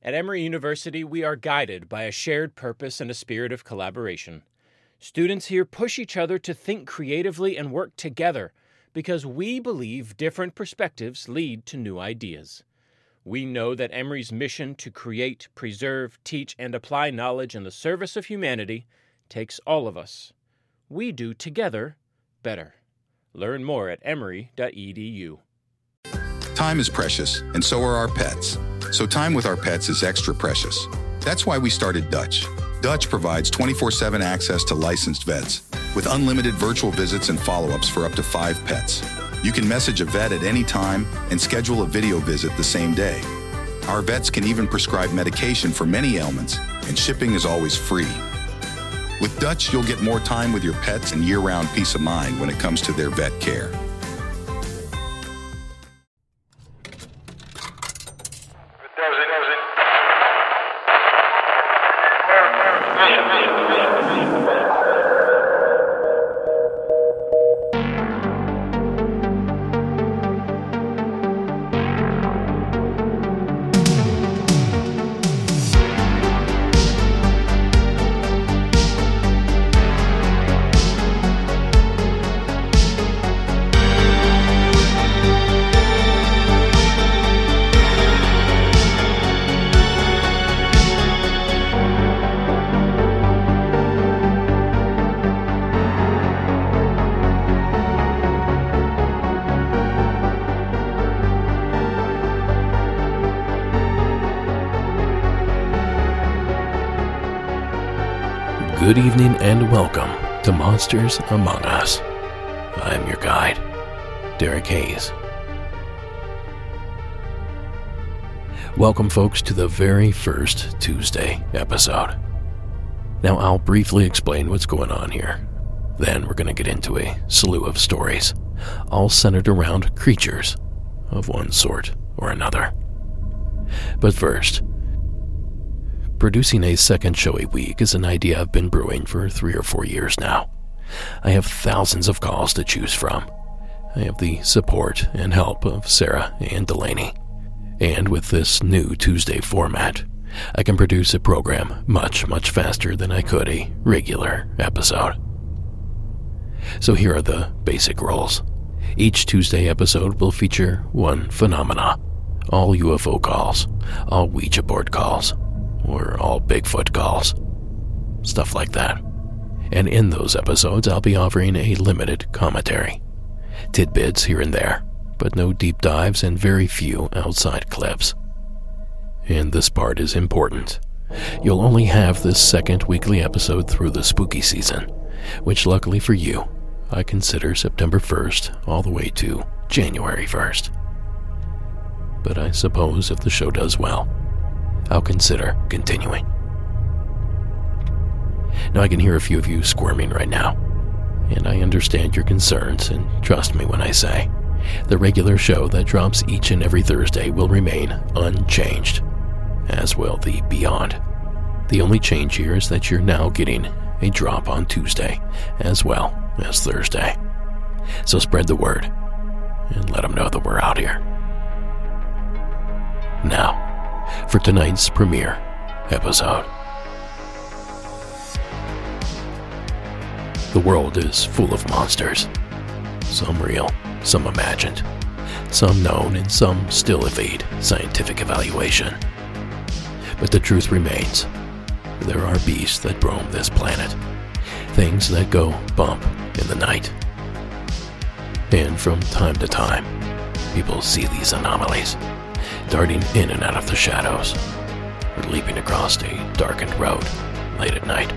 At Emory University, we are guided by a shared purpose and a spirit of collaboration. Students here push each other to think creatively and work together because we believe different perspectives lead to new ideas. We know that Emory's mission to create, preserve, teach, and apply knowledge in the service of humanity takes all of us. We do together better. Learn more at emory.edu. Time is precious, and so are our pets. So time with our pets is extra precious. That's why we started Dutch. Dutch provides 24/7 access to licensed vets with unlimited virtual visits and follow-ups for up to 5 pets. You can message a vet at any time and schedule a video visit the same day. Our vets can even prescribe medication for many ailments, and shipping is always free. With Dutch, you'll get more time with your pets and year-round peace of mind when it comes to their vet care. Good evening and welcome to Monsters Among Us. I'm your guide, Derek Hayes. Welcome, folks, to the very first Tuesday episode. Now, I'll briefly explain what's going on here. Then we're going to get into a slew of stories, all centered around creatures of one sort or another. But first, producing a second show a week is an idea I've been brewing for 3 or 4 years now. I have thousands of calls to choose from. I have the support and help of Sarah and Delaney. And with this new Tuesday format, I can produce a program much, much faster than I could a regular episode. So here are the basic rules. Each Tuesday episode will feature one phenomena: all UFO calls, all Ouija board calls, or all Bigfoot calls, stuff like that. And in those episodes, I'll be offering a limited commentary, tidbits here and there, but no deep dives and very few outside clips. And this part is important. You'll only have this second weekly episode through the spooky season, which luckily for you, I consider September 1st all the way to January 1st. But I suppose if the show does well, I'll consider continuing. Now, I can hear a few of you squirming right now, and I understand your concerns, and trust me when I say, the regular show that drops each and every Thursday will remain unchanged, as will the Beyond. The only change here is that you're now getting a drop on Tuesday, as well as Thursday. So spread the word, and let them know that we're out here. Now, for tonight's premiere episode. The world is full of monsters. Some real, some imagined, some known, and some still evade scientific evaluation. But the truth remains, there are beasts that roam this planet, things that go bump in the night. And from time to time, people see these anomalies, darting in and out of the shadows, or leaping across a darkened road late at night.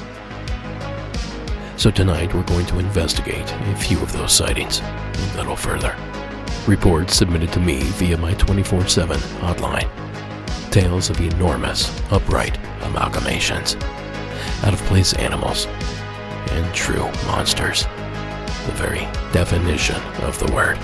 So tonight we're going to investigate a few of those sightings a little further. Reports submitted to me via my 24/7 hotline. Tales of enormous, upright amalgamations, out-of-place animals, and true monsters. The very definition of the word.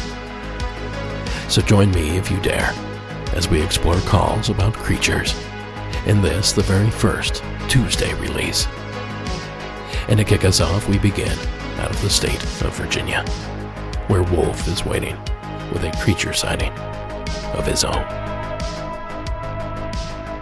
So join me if you dare, as we explore calls about creatures, in this, the very first Tuesday release. And to kick us off, we begin out of the state of Virginia, where Wolf is waiting with a creature sighting of his own.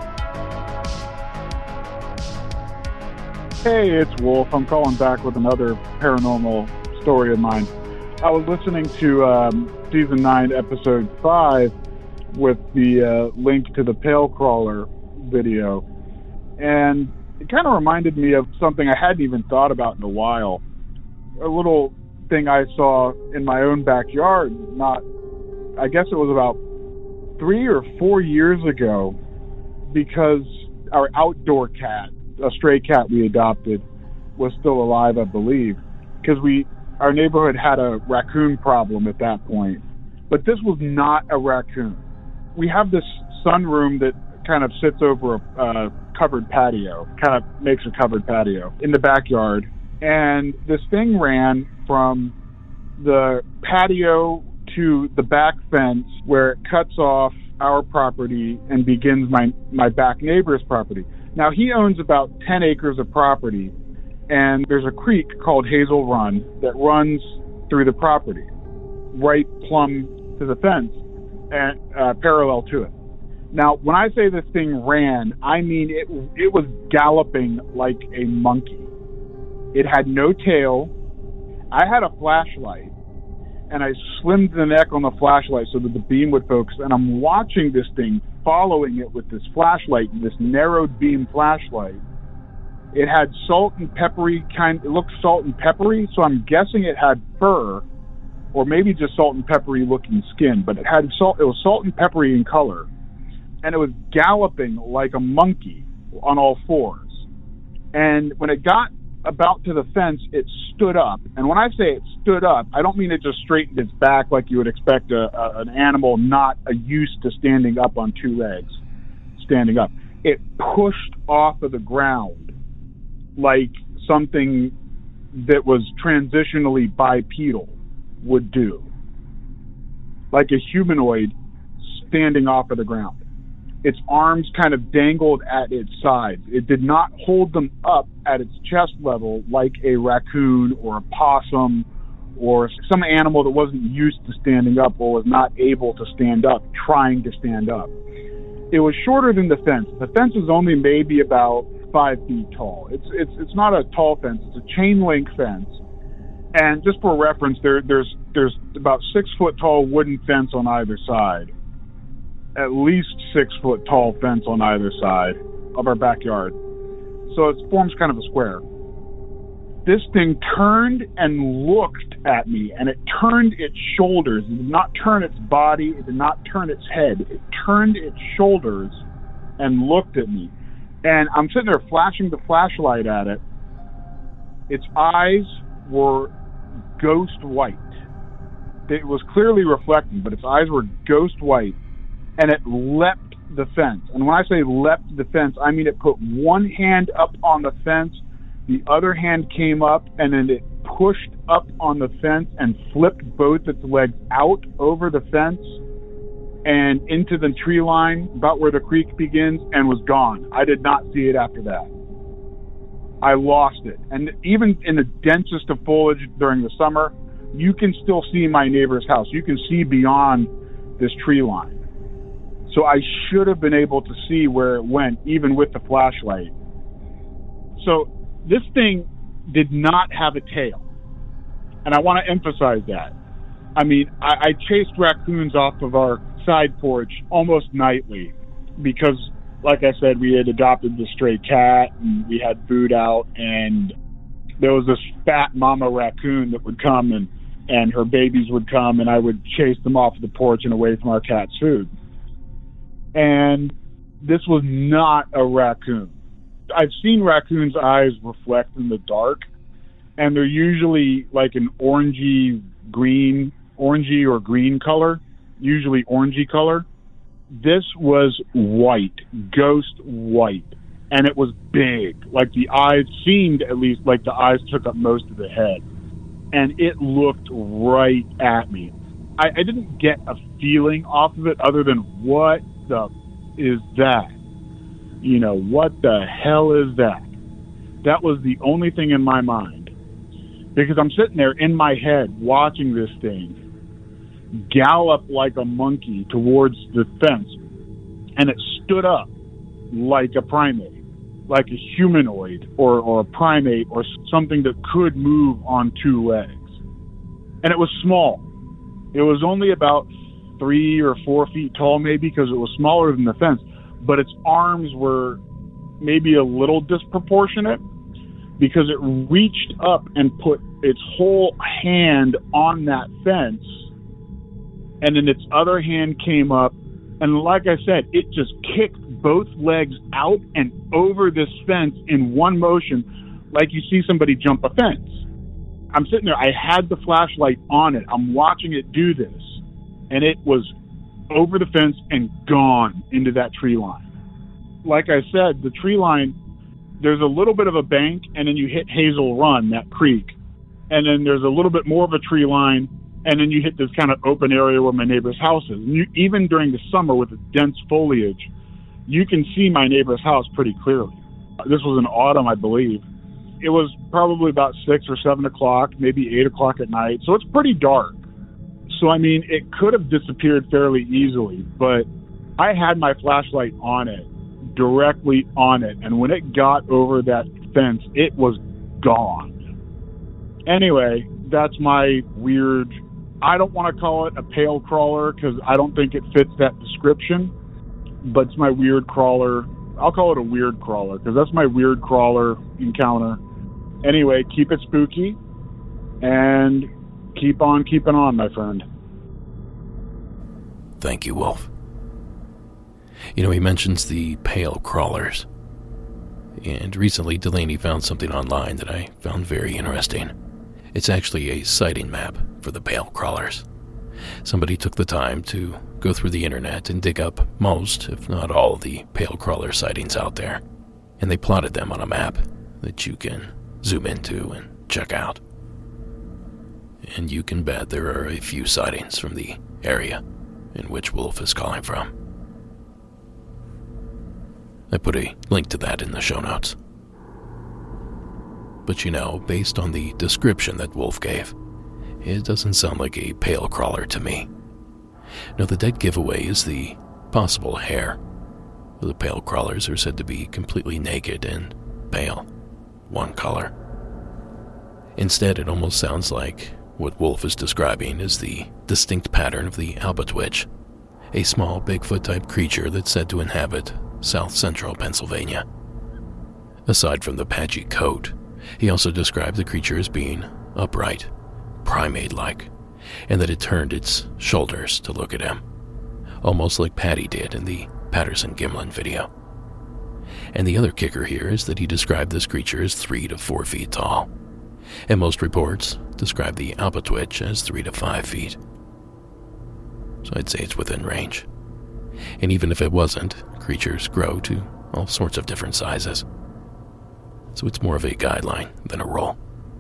Hey, it's Wolf. I'm calling back with another paranormal story of mine. I was listening to Season 9, Episode 5 with the link to the Pale Crawler video, and it kind of reminded me of something I hadn't even thought about in a while. A little thing I saw in my own backyard, I guess it was about 3 or 4 years ago, because our outdoor cat, a stray cat we adopted, was still alive, I believe, because our neighborhood had a raccoon problem at that point. But this was not a raccoon. We have this sunroom that kind of sits over a covered patio, kind of makes a covered patio in the backyard. And this thing ran from the patio to the back fence where it cuts off our property and begins my back neighbor's property. Now, he owns about 10 acres of property, and there's a creek called Hazel Run that runs through the property, right plumb to the fence and parallel to it. Now, when I say this thing ran, I mean it was galloping like a monkey. It had no tail. I had a flashlight, and I slimmed the neck on the flashlight so that the beam would focus, and I'm watching this thing, following it with this flashlight, this narrowed beam flashlight. It had salt and peppery it looked salt and peppery, so I'm guessing it had fur, or maybe just salt and peppery looking skin, but it was salt and peppery in color, and it was galloping like a monkey on all fours. And when it got about to the fence, it stood up. And when I say it stood up, I don't mean it just straightened its back like you would expect an animal not used to standing up on two legs, standing up. It pushed off of the ground like something that was transitionally bipedal would do, like a humanoid standing off of the ground. Its arms kind of dangled at its sides. It did not hold them up at its chest level like a raccoon or a possum or some animal that wasn't used to standing up or was not able to stand up, trying to stand up. It was shorter than the fence. The fence is only maybe about 5 feet tall. It's not a tall fence. It's a chain link fence. And just for reference, there's about 6 foot tall wooden fence on either side. At least 6 foot tall fence on either side of our backyard. So it forms kind of a square. This thing turned and looked at me, and it turned its shoulders. It did not turn its body. It did not turn its head. It turned its shoulders and looked at me. And I'm sitting there flashing the flashlight at it. Its eyes were ghost white. It was clearly reflecting, but its eyes were ghost white. And it leapt the fence. And when I say leapt the fence, I mean it put one hand up on the fence, the other hand came up, and then it pushed up on the fence and flipped both its legs out over the fence and into the tree line, about where the creek begins, and was gone. I did not see it after that. I lost it. And even in the densest of foliage during the summer, you can still see my neighbor's house. You can see beyond this tree line. So I should have been able to see where it went, even with the flashlight. So this thing did not have a tail. And I want to emphasize that. I mean, I chased raccoons off of our side porch almost nightly because, like I said, we had adopted this stray cat and we had food out, and there was this fat mama raccoon that would come and her babies would come, and I would chase them off the porch and away from our cat's food. And this was not a raccoon. I've seen raccoons' eyes reflect in the dark, and they're usually like an orangey or green color, usually orangey color. This was white, ghost white, and it was big. Like the eyes seemed, at least, like the eyes took up most of the head, and it looked right at me. I didn't get a feeling off of it other than, what the is that? You know, what the hell is that? That was the only thing in my mind. Because I'm sitting there in my head watching this thing gallop like a monkey towards the fence. And it stood up like a primate, like a humanoid or a primate or something that could move on two legs. And it was small. It was only about 3 or 4 feet tall, maybe, because it was smaller than the fence. But its arms were maybe a little disproportionate because it reached up and put its whole hand on that fence. And then its other hand came up. And like I said, it just kicked both legs out and over this fence in one motion, like you see somebody jump a fence. I'm sitting there. I had the flashlight on it. I'm watching it do this. And it was over the fence and gone into that tree line. Like I said, the tree line, there's a little bit of a bank, and then you hit Hazel Run, that creek. And then there's a little bit more of a tree line, and then you hit this kind of open area where my neighbor's house is. And even during the summer with the dense foliage, you can see my neighbor's house pretty clearly. This was in autumn, I believe. It was probably about 6 or 7 o'clock, maybe 8 o'clock at night. So it's pretty dark. So, I mean, it could have disappeared fairly easily, but I had my flashlight on it, directly on it. And when it got over that fence, it was gone. Anyway, that's my weird, I don't want to call it a pale crawler because I don't think it fits that description, but it's my weird crawler. I'll call it a weird crawler because that's my weird crawler encounter. Anyway, keep it spooky and keep on keeping on, my friend. Thank you, Wolf. You know, he mentions the pale crawlers. And recently, Delaney found something online that I found very interesting. It's actually a sighting map for the pale crawlers. Somebody took the time to go through the internet and dig up most, if not all, of the pale crawler sightings out there. And they plotted them on a map that you can zoom into and check out. And you can bet there are a few sightings from the area in which Wolf is calling from. I put a link to that in the show notes. But you know, based on the description that Wolf gave, it doesn't sound like a pale crawler to me. No, the dead giveaway is the possible hair. The pale crawlers are said to be completely naked and pale, one color. Instead, it almost sounds like what Wolf is describing is the distinct pattern of the Albatwitch, a small Bigfoot-type creature that's said to inhabit south-central Pennsylvania. Aside from the patchy coat, he also described the creature as being upright, primate-like, and that it turned its shoulders to look at him, almost like Patty did in the Patterson-Gimlin video. And the other kicker here is that he described this creature as 3 to 4 feet tall, and most reports describe the Albatwitch as 3 to 5 feet. So I'd say it's within range. And even if it wasn't, creatures grow to all sorts of different sizes. So it's more of a guideline than a rule.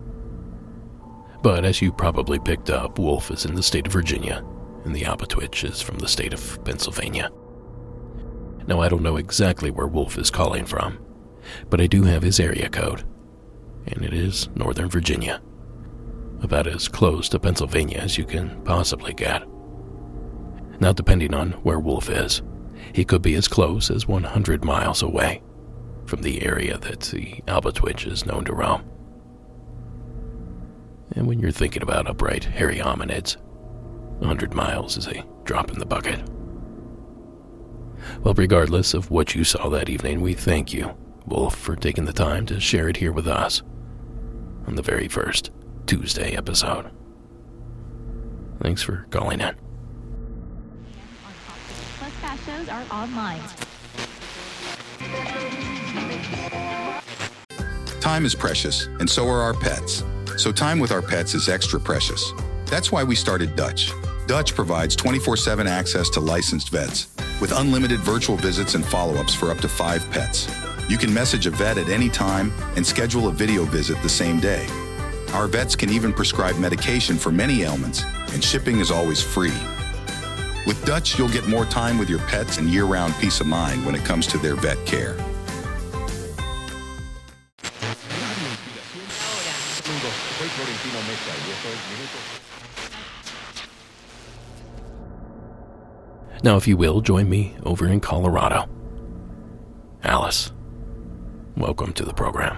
But as you probably picked up, Wolf is in the state of Virginia, and the Albatwitch is from the state of Pennsylvania. Now, I don't know exactly where Wolf is calling from, but I do have his area code, and it is Northern Virginia, about as close to Pennsylvania as you can possibly get. Now, depending on where Wolf is, he could be as close as 100 miles away from the area that the Albatwitch is known to roam. And when you're thinking about upright, hairy hominids, 100 miles is a drop in the bucket. Well, regardless of what you saw that evening, we thank you, Wolf, for taking the time to share it here with us on the very first Tuesday episode. Thanks for calling in. Plus fast shows are online. Time is precious, and so are our pets. So time with our pets is extra precious. That's why we started Dutch. Dutch provides 24/7 access to licensed vets with unlimited virtual visits and follow-ups for up to 5 pets. You can message a vet at any time and schedule a video visit the same day. Our vets can even prescribe medication for many ailments, and shipping is always free. With Dutch, you'll get more time with your pets and year-round peace of mind when it comes to their vet care. Now, if you will, join me over in Colorado. Alice, welcome to the program.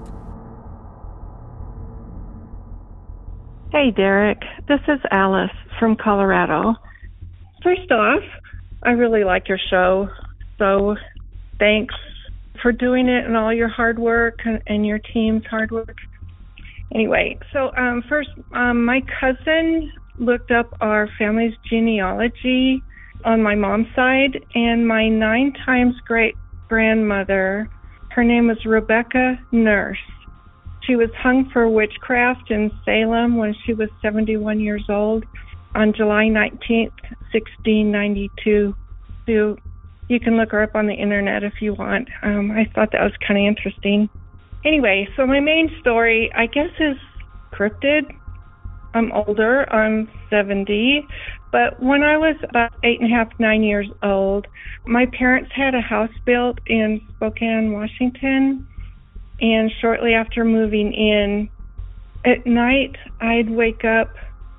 Hey, Derek. This is Alice from Colorado. First off, I really like your show, so thanks for doing it and all your hard work and your team's hard work. Anyway, so first, my cousin looked up our family's genealogy on my mom's side, and my 9 times great-grandmother, her name was Rebecca Nurse. She was hung for witchcraft in Salem when she was 71 years old on July 19th, 1692. So you can look her up on the internet if you want. I thought that was kind of interesting. Anyway, so my main story, I guess, is cryptid. I'm older, I'm 70, but when I was about 8.5, 9 years old, my parents had a house built in Spokane, Washington, and shortly after moving in, at night, I'd wake up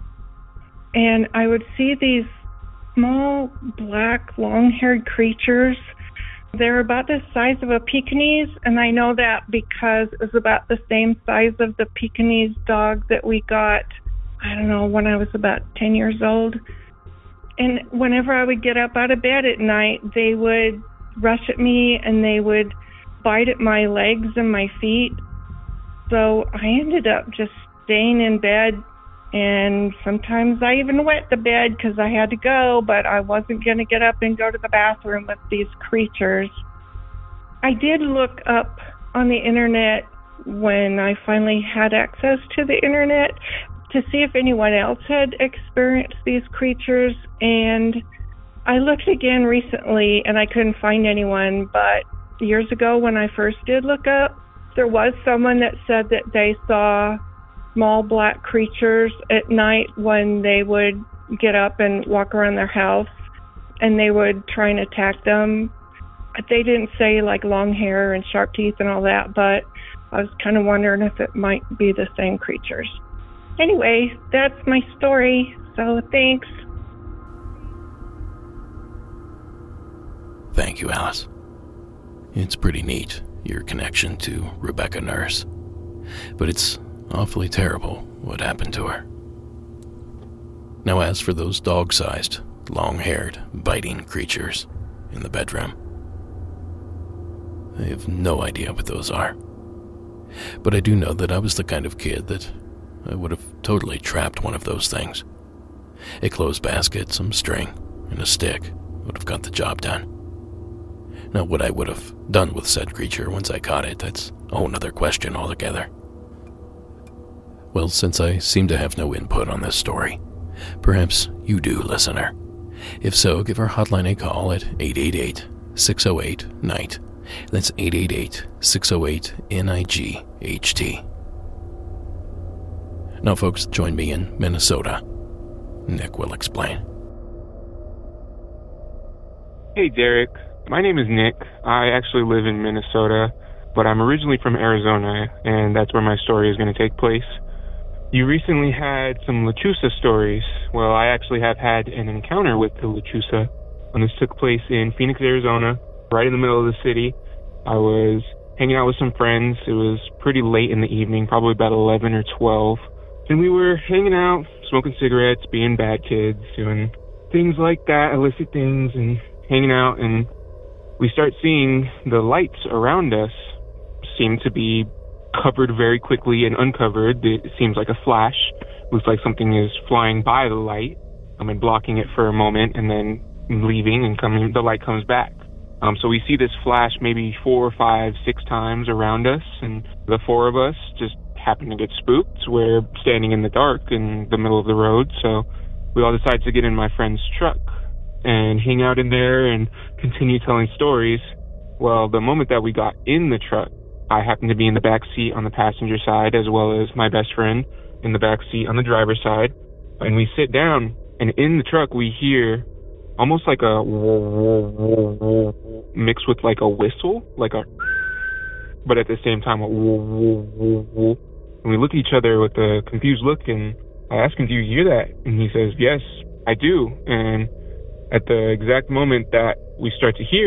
and I would see these small, black, long-haired creatures. They're about the size of a Pekingese, and I know that because it was about the same size of the Pekingese dog that we got, I don't know, when I was about 10 years old. And whenever I would get up out of bed at night, they would rush at me and they would bite at my legs and my feet. So I ended up just staying in bed, and sometimes I even wet the bed because I had to go, but I wasn't going to get up and go to the bathroom with these creatures. I did look up on the internet when I finally had access to the internet to see if anyone else had experienced these creatures, and I looked again recently and I couldn't find anyone, but years ago when I first did look up, there was someone that said that they saw small black creatures at night when they would get up and walk around their house, and they would try and attack them. They didn't say like long hair and sharp teeth and all that, but I was kind of wondering if it might be the same creatures. Anyway, that's my story, so thanks. Thank you, Alice. It's pretty neat, your connection to Rebecca Nurse, but it's awfully terrible what happened to her. Now, as for those dog-sized, long-haired, biting creatures in the bedroom, I have no idea what those are. But I do know that I was the kind of kid that I would have totally trapped one of those things. A clothes basket, some string, and a stick would have got the job done. Now, what I would have done with said creature once I caught it, that's a whole other question altogether. Well, since I seem to have no input on this story, perhaps you do, listener. If so, give our hotline a call at 888-608-NIGHT. That's 888-608-NIGHT. Now, folks, join me in Minnesota. Nick will explain. Hey, Derek. My name is Nick. I actually live in Minnesota, but I'm originally from Arizona, and that's where my story is going to take place. You recently had some Lechusa stories. Well, I actually have had an encounter with the Lechusa, and this took place in Phoenix, Arizona, right in the middle of the city. I was hanging out with some friends. It was pretty late in the evening, probably about 11 or 12. And we were hanging out, smoking cigarettes, being bad kids, doing things like that, illicit things, and hanging out. And we start seeing the lights around us seem to be covered very quickly and uncovered. It seems like a flash. Looks like something is flying by the light, and blocking it for a moment, and then leaving, and the light comes back. So we see this flash maybe 4 or 5, 6 times around us, and the 4 of us just happen to get spooked. We're standing in the dark in the middle of the road, so we all decide to get in my friend's truck and hang out in there and continue telling stories. Well, the moment that we got in the truck, I happened to be in the back seat on the passenger side, as well as my best friend in the back seat on the driver's side. And we sit down, and in the truck we hear almost like a mixed with like a whistle, but at the same time a. And we look at each other with a confused look, and I ask him, "Do you hear that?" And he says, "Yes, I do." And at the exact moment that we start to hear it,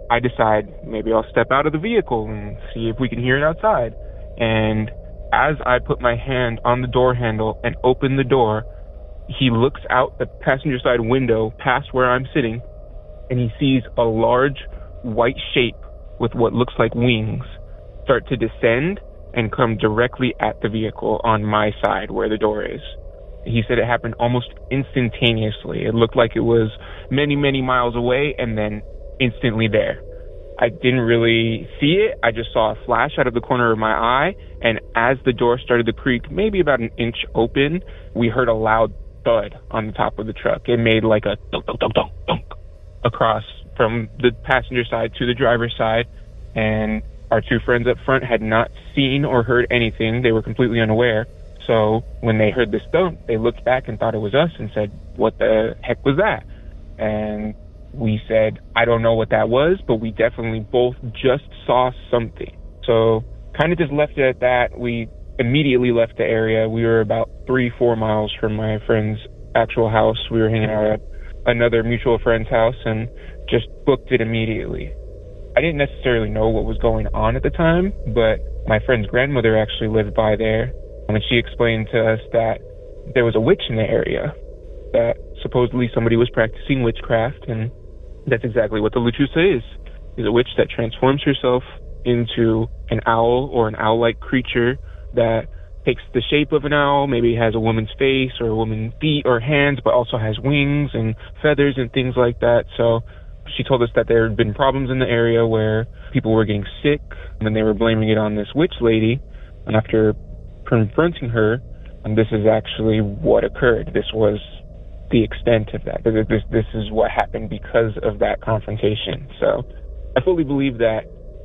I decide maybe I'll step out of the vehicle and see if we can hear it outside. And as I put my hand on the door handle and open the door, he looks out the passenger side window past where I'm sitting, and he sees a large white shape with what looks like wings start to descend and come directly at the vehicle on my side where the door is. He said it happened almost instantaneously. It looked like it was many, many miles away and then instantly there. I didn't really see it. I just saw a flash out of the corner of my eye, and as the door started to creak, maybe about an inch open, we heard a loud thud on the top of the truck. It made like a dunk, dunk, dunk, dunk, dunk across from the passenger side to the driver's side, and our two friends up front had not seen or heard anything. They were completely unaware. So when they heard this thump, they looked back and thought it was us and said, "What the heck was that?" And we said, "I don't know what that was, but we definitely both just saw something." So kind of just left it at that. We immediately left the area. We were about 3-4 miles from my friend's actual house. We were hanging out at another mutual friend's house and just booked it immediately. I didn't necessarily know what was going on at the time, but my friend's grandmother actually lived by there, and she explained to us that there was a witch in the area, that supposedly somebody was practicing witchcraft, and that's exactly what the Lechuza is a witch that transforms herself into an owl or an owl-like creature that takes the shape of an owl, maybe has a woman's face or a woman's feet or hands, but also has wings and feathers and things like that. So she told us that there had been problems in the area where people were getting sick, and they were blaming it on this witch lady. And after confronting her, and this is actually what occurred. This was the extent of that. This is what happened because of that confrontation. So I fully believe that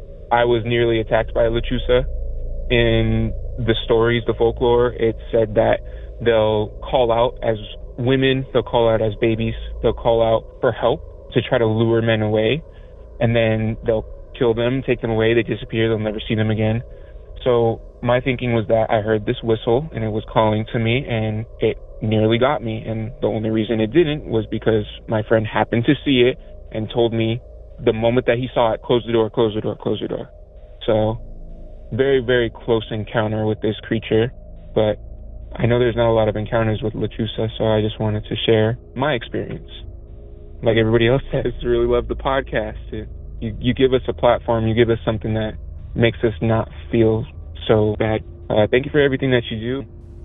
I was nearly attacked by a Lechuza. In the stories, the folklore, it said that they'll call out as women, they'll call out as babies, they'll call out for help to try to lure men away, and then they'll kill them, take them away, they disappear, they'll never see them again. So my thinking was that I heard this whistle and it was calling to me, and it nearly got me, and the only reason it didn't was because my friend happened to see it and told me the moment that he saw it, close the door, close the door, close the door. So very, very close encounter with this creature, but I know there's not a lot of encounters with Lechuza, so I just wanted to share my experience. Like everybody else says, really love the podcast. You give us a platform, you give us something that makes us not feel so bad. Thank you for everything that you do.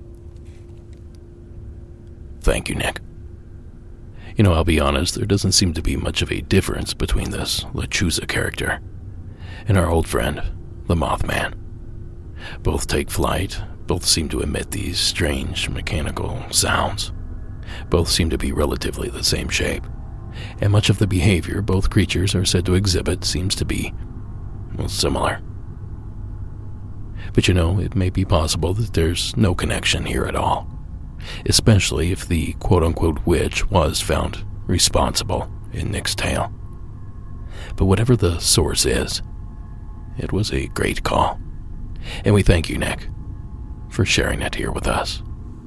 Thank you, Nick. You know, I'll be honest, there doesn't seem to be much of a difference between this Lechuza character and our old friend, the Mothman. Both take flight, both seem to emit these strange mechanical sounds. Both seem to be relatively the same shape, and much of the behavior both creatures are said to exhibit seems to be, well, similar. But you know, it may be possible that there's no connection here at all, especially if the quote-unquote witch was found responsible in Nick's tale. But whatever the source is, it was a great call, and we thank you, Nick, for sharing it here with us.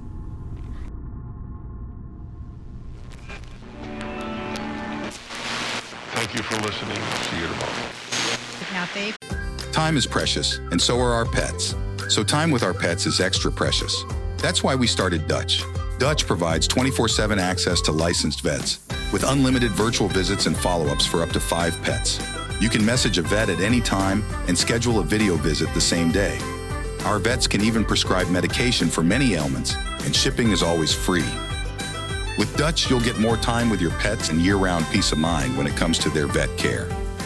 Thank you for listening. See you tomorrow. Time is precious, and so are our pets. So time with our pets is extra precious. That's why we started Dutch. Dutch provides 24/7 access to licensed vets, with unlimited virtual visits and follow-ups for up to 5 pets. You can message a vet at any time and schedule a video visit the same day. Our vets can even prescribe medication for many ailments, and shipping is always free. With Dutch, you'll get more time with your pets and year-round peace of mind when it comes to their vet care.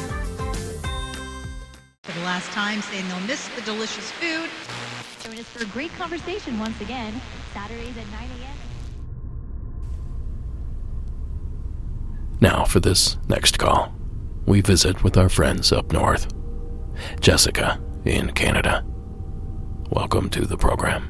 For the last time, saying they'll miss the delicious food. Join us for a great conversation once again, Saturdays at 9 a.m. Now for this next call, we visit with our friends up north. Jessica in Canada. Welcome to the program.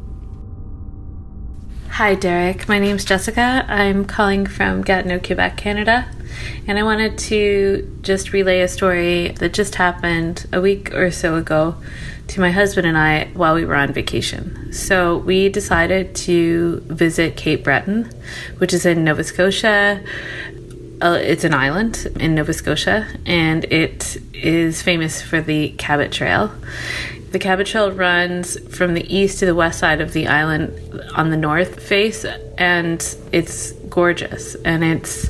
Hi, Derek. My name's Jessica. I'm calling from Gatineau, Quebec, Canada. And I wanted to just relay a story that just happened a week or so ago to my husband and I while we were on vacation. So we decided to visit Cape Breton, which is in Nova Scotia, It's an island in Nova Scotia, and it is famous for the Cabot Trail. The Cabot Trail runs from the east to the west side of the island on the north face, and it's gorgeous, and it's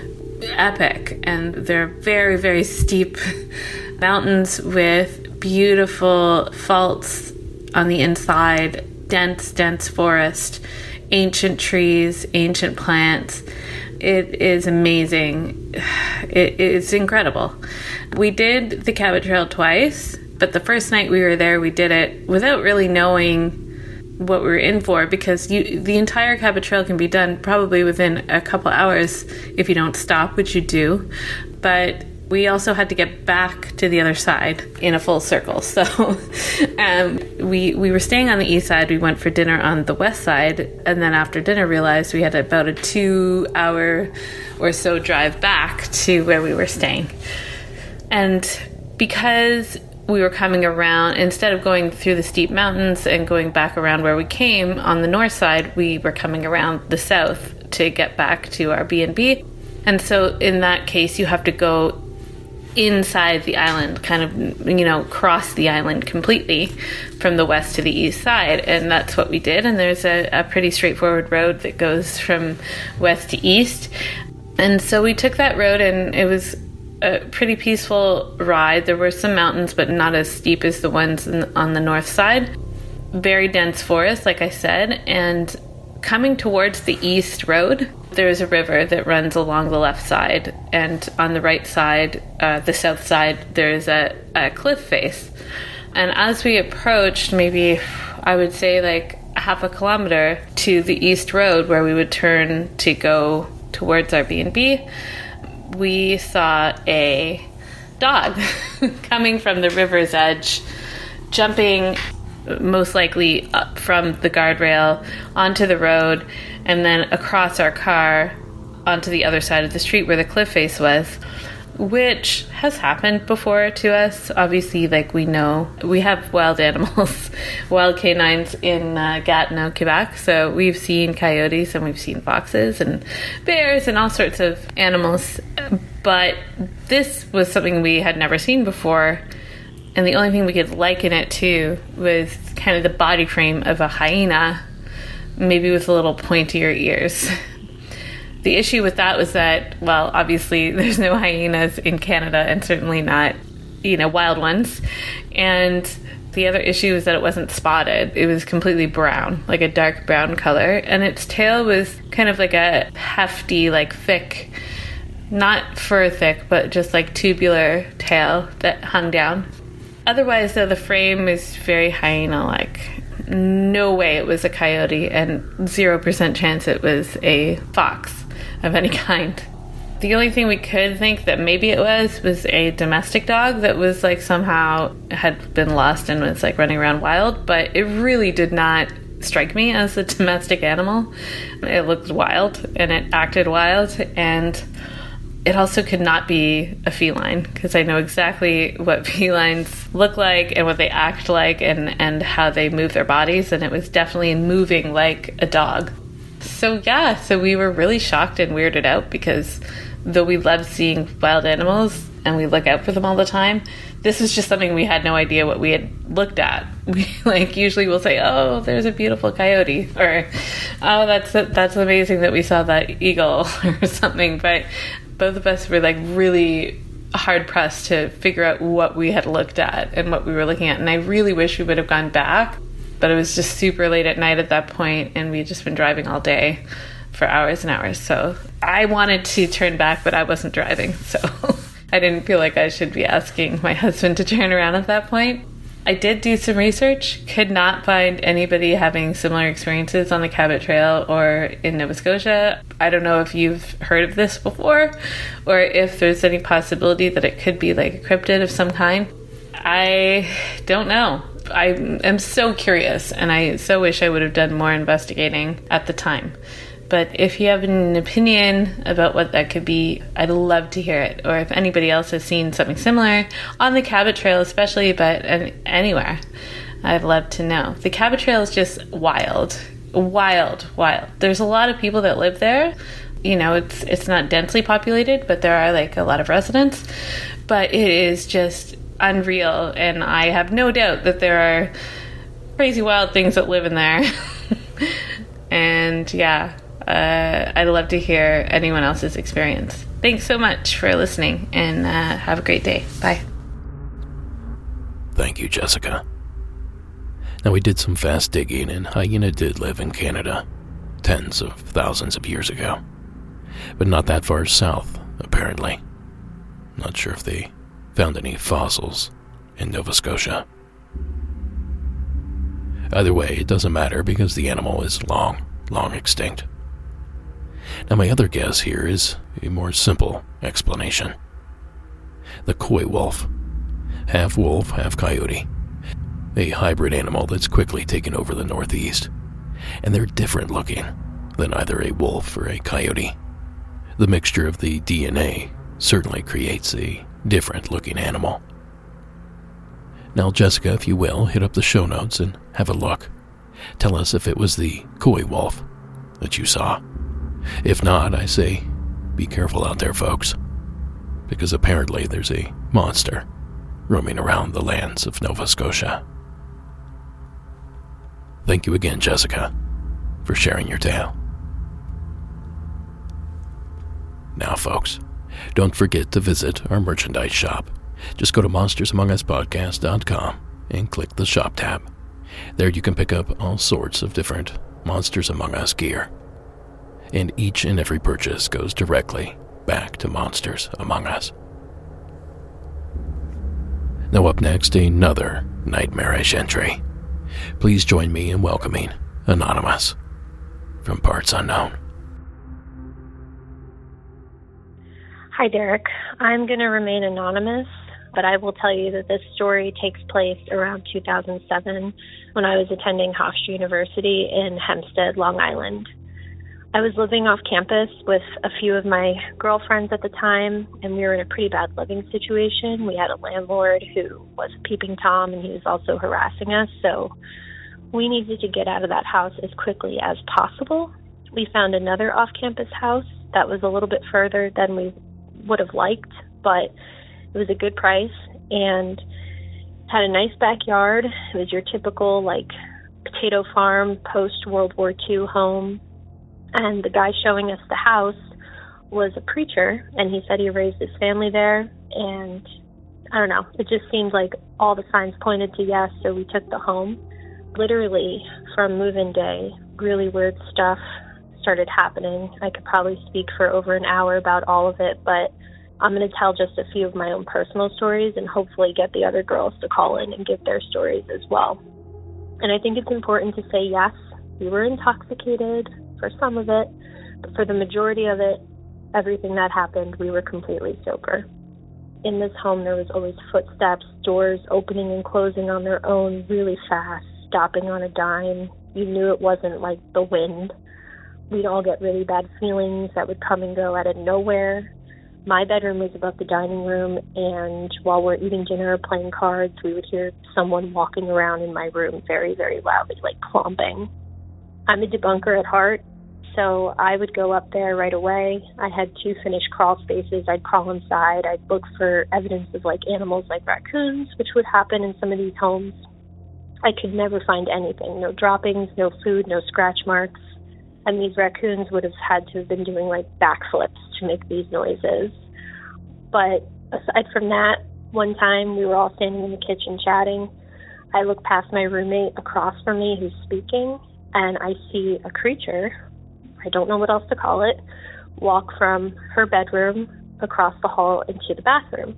epic, and they're very, very steep mountains with beautiful faults on the inside, dense forest, ancient trees, ancient plants. It is amazing. It's incredible. We did the Cabot Trail twice, but the first night we were there, we did it without really knowing what we were in for, because the entire Cabot Trail can be done probably within a couple hours if you don't stop, which you do. But we also had to get back to the other side in a full circle. So we were staying on the east side. We went for dinner on the west side, and then after dinner realized we had about a 2-hour or so drive back to where we were staying. And because we were coming around, instead of going through the steep mountains and going back around where we came on the north side, we were coming around the south to get back to our B&B. And so in that case, you have to go inside the island, kind of, cross the island completely from the west to the east side. And that's what we did. And there's a pretty straightforward road that goes from west to east. And so we took that road, and it was a pretty peaceful ride. There were some mountains, but not as steep as the ones on the north side. Very dense forest, like I said. And coming towards the east road, there's a river that runs along the left side, and on the right side, the south side, there's a cliff face. And as we approached, maybe I would say like half a kilometer to the east road where we would turn to go towards our B&B, we saw a dog coming from the river's edge, jumping most likely up from the guardrail onto the road, and then across our car onto the other side of the street where the cliff face was, which has happened before to us. Obviously, like, we know we have wild animals, wild canines in Gatineau, Quebec, so we've seen coyotes and we've seen foxes and bears and all sorts of animals, but this was something we had never seen before. And the only thing we could liken it to was kind of the body frame of a hyena, maybe with a little pointier ears. The issue with that was that, well, obviously there's no hyenas in Canada, and certainly not, wild ones. And the other issue was that it wasn't spotted. It was completely brown, like a dark brown color. And its tail was kind of like a hefty, like thick, not fur thick, but just like tubular tail that hung down. Otherwise, though, the frame is very hyena-like. No way it was a coyote, and 0% chance it was a fox of any kind. The only thing we could think that maybe it was a domestic dog that was like somehow had been lost and was like running around wild, but it really did not strike me as a domestic animal. It looked wild, and it acted wild, and it also could not be a feline, because I know exactly what felines look like and what they act like and how they move their bodies, and it was definitely moving like a dog. So we were really shocked and weirded out, because though we love seeing wild animals and we look out for them all the time, this is just something we had no idea what we had looked at. We usually will say, oh, there's a beautiful coyote, or oh, that's amazing that we saw that eagle or something, but both of us were really hard pressed to figure out what we had looked at and what we were looking at. And I really wish we would have gone back, but it was just super late at night at that point, and we'd just been driving all day for hours and hours. So I wanted to turn back, but I wasn't driving. So I didn't feel like I should be asking my husband to turn around at that point. I did do some research, could not find anybody having similar experiences on the Cabot Trail or in Nova Scotia. I don't know if you've heard of this before, or if there's any possibility that it could be like a cryptid of some kind. I don't know. I am so curious, and I so wish I would have done more investigating at the time. But if you have an opinion about what that could be, I'd love to hear it. Or if anybody else has seen something similar on the Cabot Trail especially, but anywhere, I'd love to know. The Cabot Trail is just wild. There's a lot of people that live there. it's not densely populated, but there are like a lot of residents. But it is just unreal, and I have no doubt that there are crazy wild things that live in there. And yeah, I'd love to hear anyone else's experience. Thanks so much for listening, and have a great day. Bye. Thank you, Jessica. Now, we did some fast digging, and hyena did live in Canada tens of thousands of years ago, but not that far south, apparently. Not sure if they found any fossils in Nova Scotia. Either way, it doesn't matter because the animal is long extinct. Now, my other guess here is a more simple explanation. The coy wolf, half wolf, half coyote, a hybrid animal that's quickly taken over the Northeast, and they're different looking than either a wolf or a coyote. The mixture of the DNA certainly creates a different looking animal. Now, Jessica, if you will, hit up the show notes and have a look. Tell us if it was the coy wolf that you saw. If not, I say, be careful out there, folks, because apparently there's a monster roaming around the lands of Nova Scotia. Thank you again, Jessica, for sharing your tale. Now, folks, don't forget to visit our merchandise shop. Just go to monstersamonguspodcast.com and click the shop tab. There you can pick up all sorts of different Monsters Among Us gear. And each and every purchase goes directly back to Monsters Among Us. Now up next, another nightmarish entry. Please join me in welcoming Anonymous from Parts Unknown. Hi, Derek. I'm going to remain anonymous, but I will tell you that this story takes place around 2007 when I was attending Hofstra University in Hempstead, Long Island. I was living off campus with a few of my girlfriends at the time, and we were in a pretty bad living situation. We had a landlord who was a peeping Tom, and he was also harassing us, so we needed to get out of that house as quickly as possible. We found another off-campus house that was a little bit further than we would have liked, but it was a good price and had a nice backyard. It was your typical, potato farm, post-World War II home. And the guy showing us the house was a preacher, and he said he raised his family there, and I don't know, it just seemed like all the signs pointed to yes, so we took the home. Literally, from move-in day, really weird stuff started happening. I could probably speak for over an hour about all of it, but I'm going to tell just a few of my own personal stories and hopefully get the other girls to call in and give their stories as well. And I think it's important to say, yes, we were intoxicated for some of it, but for the majority of it, everything that happened, we were completely sober. In this home, there was always footsteps, doors opening and closing on their own really fast, stopping on a dime. You knew it wasn't like the wind. We'd all get really bad feelings that would come and go out of nowhere. My bedroom was above the dining room, and while we're eating dinner or playing cards, we would hear someone walking around in my room very, very loudly, like clomping. I'm a debunker at heart, so I would go up there right away. I had 2 finished crawl spaces. I'd crawl inside. I'd look for evidence of animals like raccoons, which would happen in some of these homes. I could never find anything. No droppings, no food, no scratch marks. And these raccoons would have had to have been doing backflips to make these noises. But aside from that, one time we were all standing in the kitchen chatting. I look past my roommate across from me who's speaking, and I see a creature, I don't know what else to call it, walk from her bedroom across the hall into the bathroom.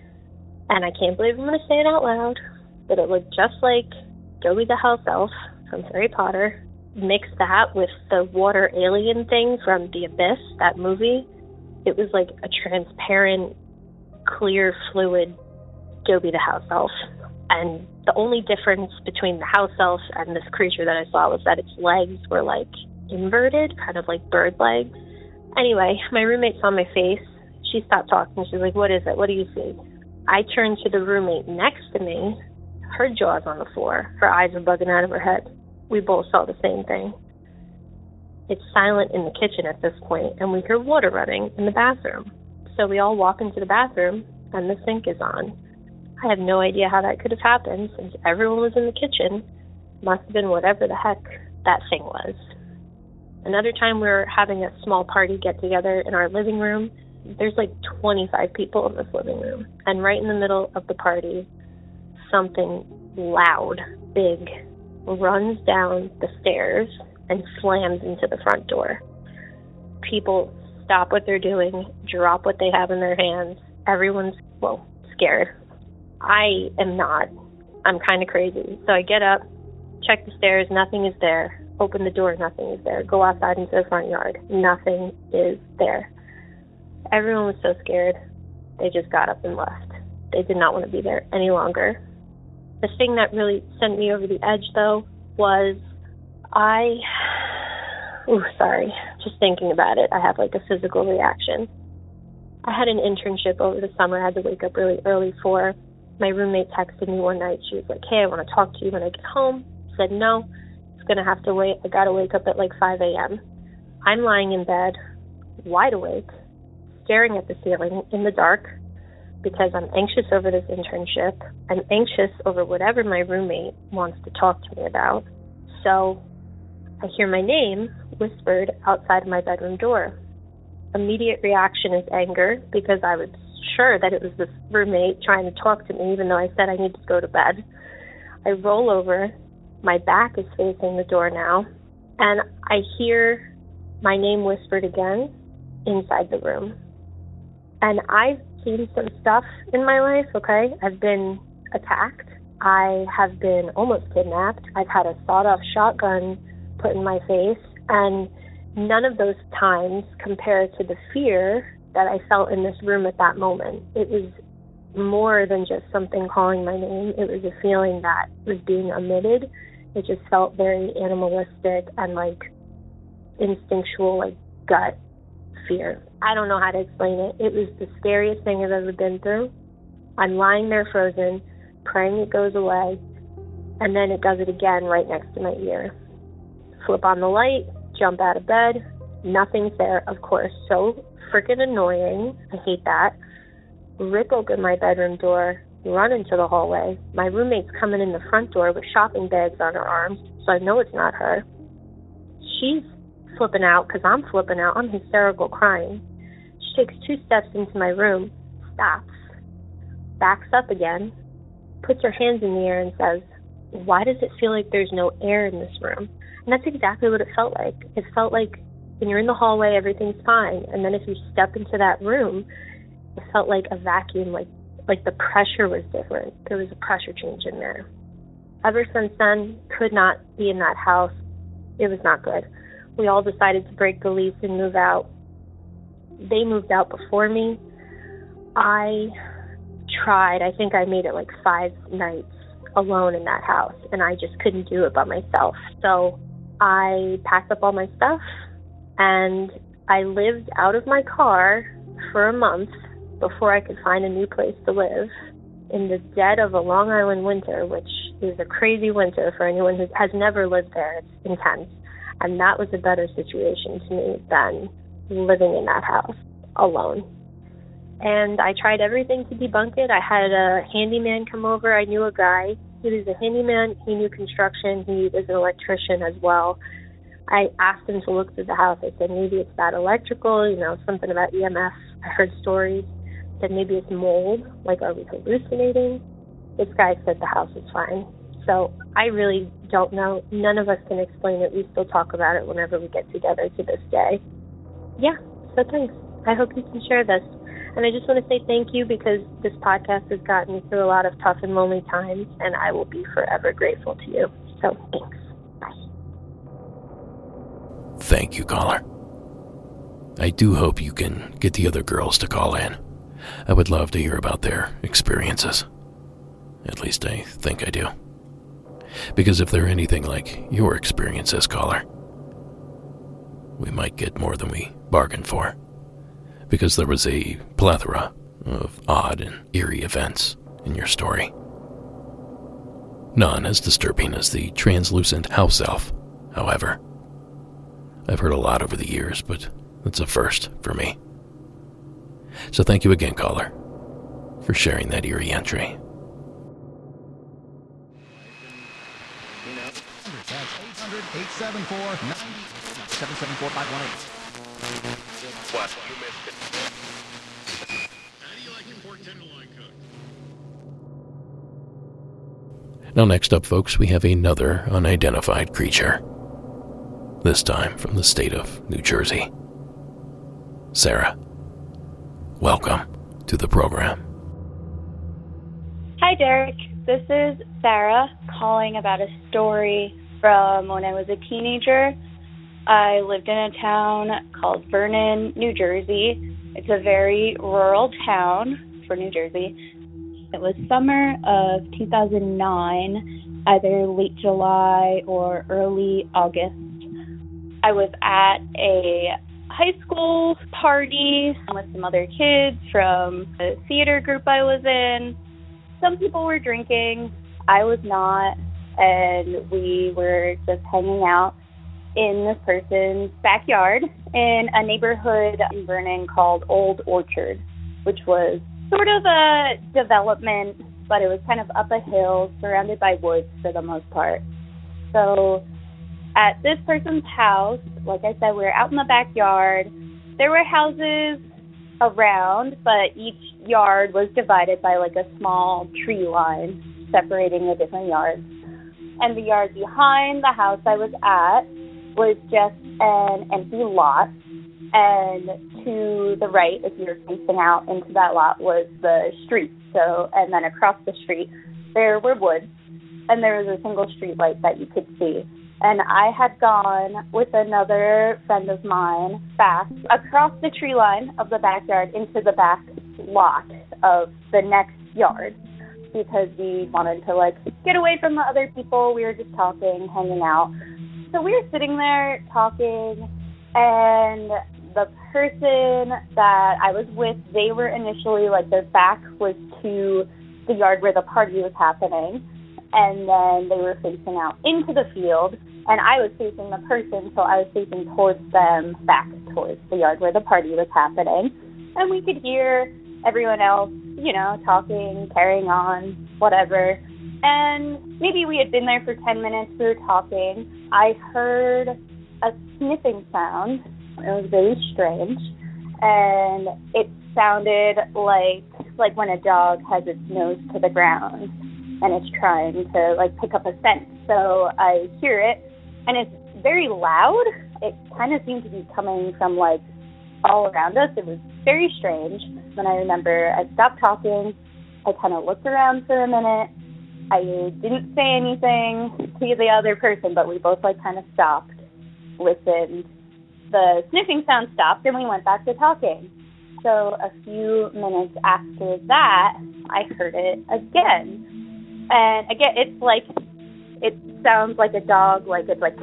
And I can't believe I'm going to say it out loud, but it looked just like Dobby the house elf from Harry Potter. Mix that with the water alien thing from The Abyss, that movie. It was like a transparent, clear, fluid Dobby the house elf. And the only difference between the house elf and this creature that I saw was that its legs were inverted, kind of like bird legs. Anyway, my roommate saw my face. She stopped talking. She's like, "What is it? What do you see?" I turned to the roommate next to me. Her jaw's on the floor. Her eyes are bugging out of her head. We both saw the same thing. It's silent in the kitchen at this point, and we hear water running in the bathroom. So we all walk into the bathroom, and the sink is on. I have no idea how that could have happened, since everyone was in the kitchen. Must have been whatever the heck that thing was. Another time we were having a small party get-together in our living room. There's like 25 people in this living room. And right in the middle of the party, something loud, big, runs down the stairs and slams into the front door. People stop what they're doing, drop what they have in their hands. Everyone's, scared. I am not. I'm kind of crazy. So I get up, check the stairs, nothing is there. Open the door, nothing is there. Go outside into the front yard, nothing is there. Everyone was so scared, they just got up and left. They did not want to be there any longer. The thing that really sent me over the edge, though, was just thinking about it, I have like a physical reaction. I had an internship over the summer I had to wake up really early for. My roommate texted me one night. She was like, hey, I want to talk to you when I get home. I said, no, it's going to have to wait. I got to wake up at like 5 a.m. I'm lying in bed, wide awake, staring at the ceiling in the dark because I'm anxious over this internship. I'm anxious over whatever my roommate wants to talk to me about. So I hear my name whispered outside my bedroom door. Immediate reaction is anger because I was sure that it was this roommate trying to talk to me even though I said I needed to go to bed. I roll over. My back is facing the door now, and I hear my name whispered again inside the room. And I've seen some stuff in my life, okay? I've been attacked. I have been almost kidnapped. I've had a sawed-off shotgun put in my face, and none of those times compare to the fear that I felt in this room at that moment. It was more than just something calling my name. It was a feeling that was being emitted. It just felt very animalistic and like instinctual, like gut fear. I don't know how to explain it. It was the scariest thing I've ever been through. I'm lying there frozen, praying it goes away, and then it does it again right next to my ear. Flip on the light, jump out of bed, nothing's there, of course. So freaking annoying. I hate that. Rip open my bedroom door, run into the hallway. My roommate's coming in the front door with shopping bags on her arms, so I know it's not her. She's flipping out because I'm flipping out. I'm hysterical crying. She takes 2 steps into my room, stops, backs up again, puts her hands in the air and says, why does it feel like there's no air in this room? And that's exactly what it felt like. It felt like when you're in the hallway, everything's fine. And then if you step into that room, it felt like a vacuum, like the pressure was different. There was a pressure change in there. Ever since then, could not be in that house. It was not good. We all decided to break the lease and move out. They moved out before me. I tried. I think I made it like 5 nights alone in that house, and I just couldn't do it by myself. So I packed up all my stuff, and I lived out of my car for a month before I could find a new place to live in the dead of a Long Island winter, which is a crazy winter for anyone who has never lived there. It's intense. And that was a better situation to me than living in that house alone. And I tried everything to debunk it. I had a handyman come over. I knew a guy. He was a handyman. He knew construction. He was an electrician as well. I asked him to look through the house. I said, maybe it's that electrical, something about EMF. I heard stories. I said, maybe it's mold. Like, are we hallucinating? This guy said the house is fine. So I really don't know. None of us can explain it. We still talk about it whenever we get together to this day. Yeah, so thanks. I hope you can share this. And I just want to say thank you because this podcast has gotten me through a lot of tough and lonely times, and I will be forever grateful to you. So thanks. Bye. Thank you, caller. I do hope you can get the other girls to call in. I would love to hear about their experiences. At least I think I do. Because if they're anything like your experiences, caller, we might get more than we bargained for. Because there was a plethora of odd and eerie events in your story. None as disturbing as the translucent house elf, however. I've heard a lot over the years, but it's a first for me. So thank you again, caller, for sharing that eerie entry. That's 800-874-774-518. What? You missed it. How do you like your pork tenderloin cooked? Now next up, folks, we have another unidentified creature. This time from the state of New Jersey. Sarah, welcome to the program. Hi, Derek. This is Sarah calling about a story from when I was a teenager. I lived in a town called Vernon, New Jersey. It's a very rural town for New Jersey. It was summer of 2009, either late July or early August. I was at a high school party with some other kids from the theater group I was in. Some people were drinking. I was not, and we were just hanging out in this person's backyard in a neighborhood in Vernon called Old Orchard, which was sort of a development, but it was kind of up a hill surrounded by woods for the most part. So at this person's house, like I said, we were out in the backyard. There were houses around, but each yard was divided by like a small tree line separating the different yards. And the yard behind the house I was at was just an empty lot. And to the right, if you were facing out into that lot, was the street. So, and then across the street, there were woods, and there was a single street light that you could see. And I had gone with another friend of mine back across the tree line of the backyard into the back lot of the next yard because we wanted to, like, get away from the other people. We were just talking, hanging out. So we were sitting there talking, and the person that I was with, they were initially, like, their back was to the yard where the party was happening, and then they were facing out into the field, and I was facing the person, so I was facing towards them, back towards the yard where the party was happening, and we could hear everyone else, you know, talking, carrying on, whatever. And maybe we had been there for 10 minutes, we were talking. I heard a sniffing sound. It was very strange. And it sounded like when a dog has its nose to the ground and it's trying to, like, pick up a scent. So I hear it, and it's very loud. It kind of seemed to be coming from, like, all around us. It was very strange. Then I remember I stopped talking. I kind of looked around for a minute. I didn't say anything to the other person, but we both, like, kind of stopped, listened. The sniffing sound stopped, and we went back to talking. So a few minutes after that, I heard it again. And again, it's like, it sounds like a dog, like it's like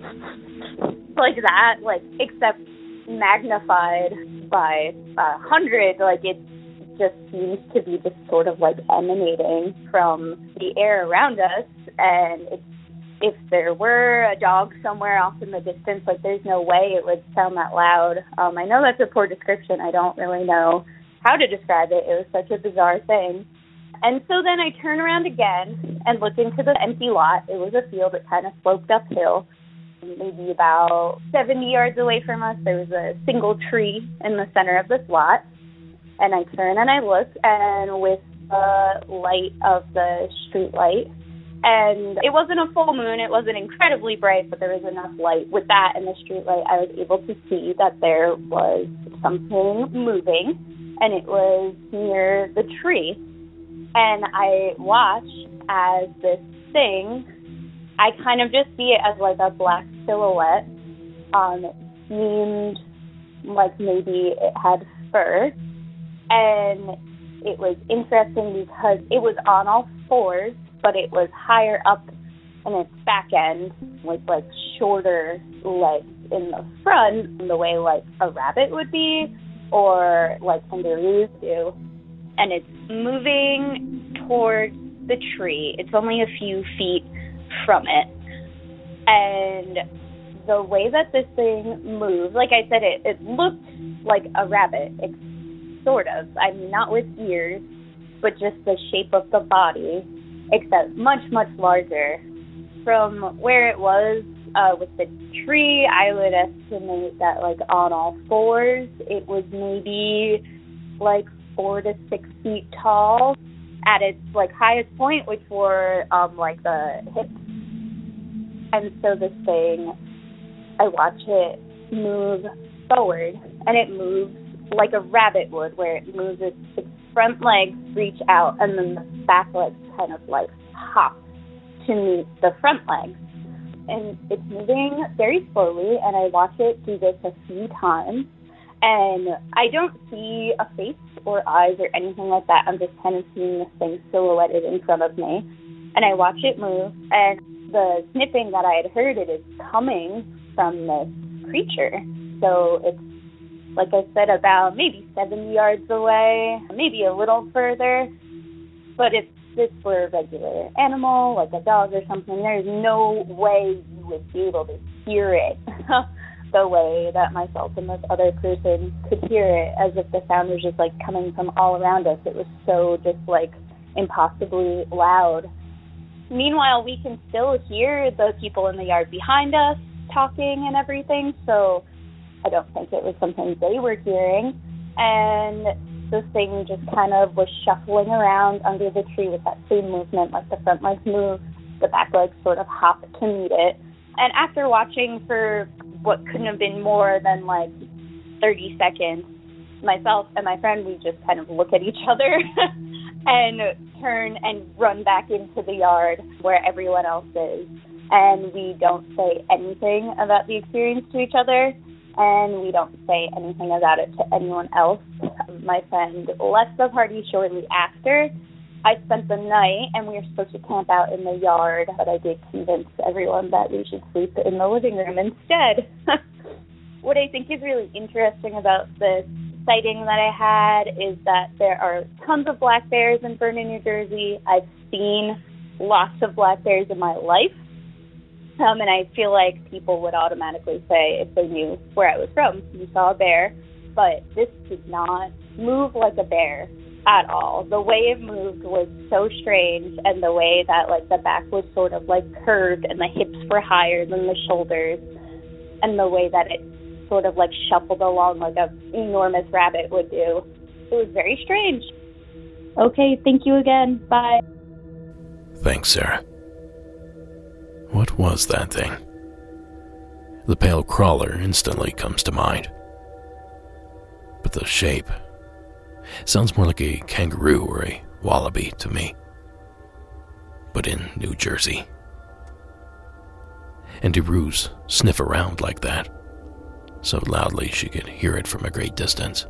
that, like, except magnified by 100. Like, it just seems to be just sort of like emanating from the air around us. And it's, if there were a dog somewhere off in the distance, like, there's no way it would sound that loud. I know that's a poor description. I don't really know how to describe it. It was such a bizarre thing. And so then I turn around again and look into the empty lot. It was a field that kind of sloped uphill. Maybe about 70 yards away from us, there was a single tree in the center of this lot. And I turn and I look, and with the light of the street light, and it wasn't a full moon, it wasn't incredibly bright, but there was enough light. With that and the street light, I was able to see that there was something moving, and it was near the tree. And I watch as this thing, I kind of just see it as like a black silhouette. It seemed like maybe it had fur. And it was interesting because it was on all fours, but it was higher up in its back end with, like, shorter legs in the front, the way, like, a rabbit would be or like kangaroos do. And it's moving towards the tree. It's only a few feet from it. And the way that this thing moved, like I said, it looked like a rabbit, sort of. I mean, not with ears, but just the shape of the body, except much, much larger. From where it was with the tree, I would estimate that, like, on all fours, it was maybe, like, 4 to 6 feet tall at its, like, highest point, which were, like, the hips. And so this thing, I watch it move forward, and it moves like a rabbit would, where it moves its front legs reach out, and then the back legs kind of, like, hop to meet the front legs. And it's moving very slowly, and I watch it do this a few times, and I don't see a face or eyes or anything like that. I'm just kind of seeing this thing silhouetted in front of me, and I watch it move, and the sniffing that I had heard, it is coming from this creature. So it's, like I said, about maybe 70 yards away, maybe a little further. But if this were a regular animal, like a dog or something, there's no way you would be able to hear it the way that myself and this other person could hear it, as if the sound was just, like, coming from all around us. It was so just, like, impossibly loud. Meanwhile, we can still hear the people in the yard behind us talking and everything, so I don't think it was something they were hearing. And this thing just kind of was shuffling around under the tree with that same movement, like the front legs move, the back legs sort of hop to meet it. And after watching for what couldn't have been more than, like, 30 seconds, myself and my friend, we just kind of look at each other and turn and run back into the yard where everyone else is. And we don't say anything about the experience to each other, and we don't say anything about it to anyone else. My friend left the party shortly after. I spent the night, and we were supposed to camp out in the yard, but I did convince everyone that we should sleep in the living room instead. What I think is really interesting about this sighting that I had is that there are tons of black bears in Vernon, New Jersey. I've seen lots of black bears in my life, and I feel like people would automatically say, if they knew where I was from, you saw a bear, but this did not move like a bear at all. The way it moved was so strange, and the way that, like, the back was sort of, like, curved and the hips were higher than the shoulders, and the way that it sort of, like, shuffled along like an enormous rabbit would do. It was very strange. Okay, thank you again. Bye. Thanks, Sarah. What was that thing? The pale crawler instantly comes to mind. But the shape sounds more like a kangaroo or a wallaby to me. But in New Jersey. And do roos sniff around like that? So loudly she could hear it from a great distance.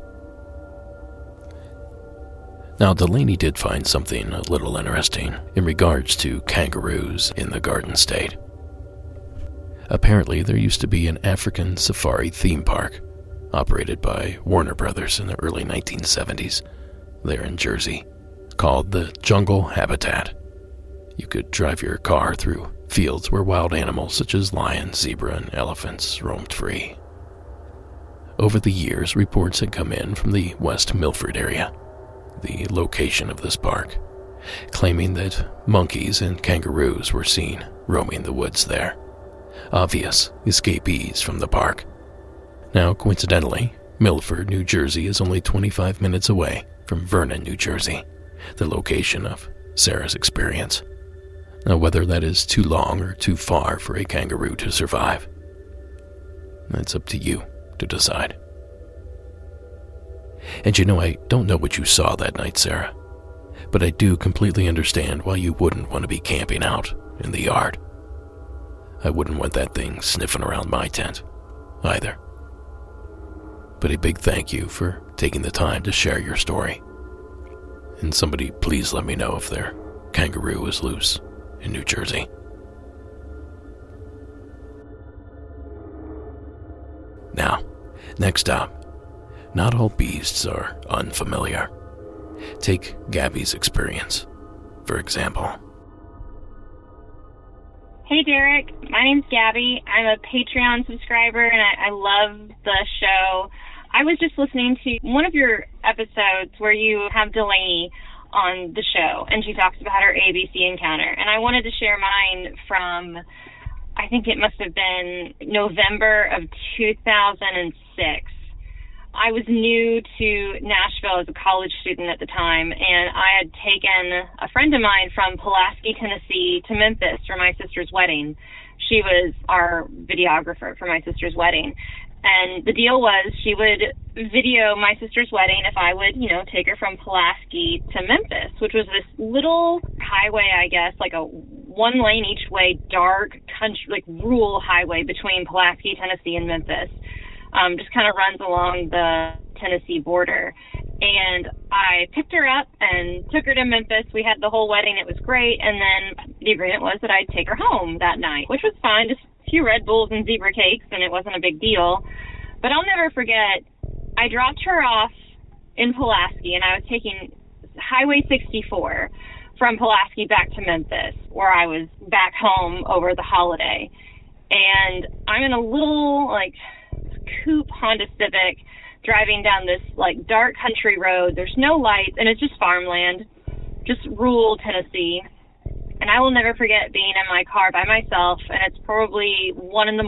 Now, Delaney did find something a little interesting in regards to kangaroos in the Garden State. Apparently, there used to be an African safari theme park operated by Warner Brothers in the early 1970s there in Jersey, called the Jungle Habitat. You could drive your car through fields where wild animals such as lions, zebra, and elephants roamed free. Over the years, reports had come in from the West Milford area, the location of this park, claiming that monkeys and kangaroos were seen roaming the woods there, obvious escapees from the park. Now, coincidentally, Milford, New Jersey is only 25 minutes away from Vernon, New Jersey, the location of Sarah's experience. Now, whether that is too long or too far for a kangaroo to survive, that's up to you to decide. And you know, I don't know what you saw that night, Sarah, but I do completely understand why you wouldn't want to be camping out in the yard. I wouldn't want that thing sniffing around my tent, either. But a big thank you for taking the time to share your story. And somebody please let me know if their kangaroo is loose in New Jersey. Now, next up, not all beasts are unfamiliar. Take Gabby's experience, for example. Hey, Derek. My name's Gabby. I'm a Patreon subscriber, and I love the show. I was just listening to one of your episodes where you have Delaney on the show, and she talks about her ABC encounter. And I wanted to share mine from, I think it must have been November of 2006. I was new to Nashville as a college student at the time, and I had taken a friend of mine from Pulaski, Tennessee to Memphis for my sister's wedding. She was our videographer for my sister's wedding. And the deal was she would video my sister's wedding if I would, take her from Pulaski to Memphis, which was this little highway, I guess, like a one lane each way, dark country, like rural highway between Pulaski, Tennessee and Memphis. Just kind of runs along the Tennessee border. And I picked her up and took her to Memphis. We had the whole wedding. It was great. And then the agreement was that I'd take her home that night, which was fine. Just a few Red Bulls and zebra cakes, and it wasn't a big deal. But I'll never forget, I dropped her off in Pulaski, and I was taking Highway 64 from Pulaski back to Memphis, where I was back home over the holiday. And I'm in a little, coupe Honda Civic driving down this dark country road. There's no lights, and it's just farmland, just rural Tennessee. And I will never forget being in my car by myself, and it's probably 1 a.m.